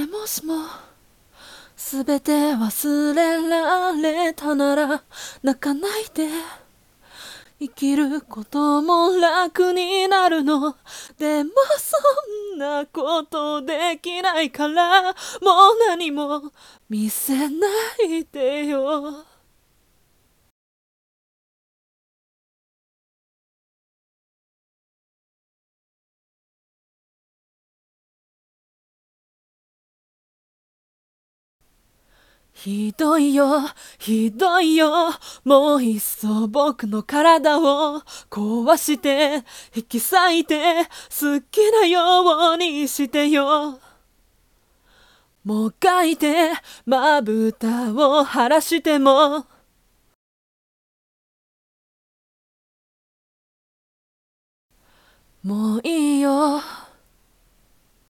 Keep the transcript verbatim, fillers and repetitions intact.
でもしもすべて忘れられたなら泣かないで、生きることも楽になるの。でもそんなことできないから、もう何も見せないでよ。ひどいよ、ひどいよ。もういっそ僕の体を壊して引き裂いて好きなようにしてよ。もがいてまぶたを晴らしても、もういいよ。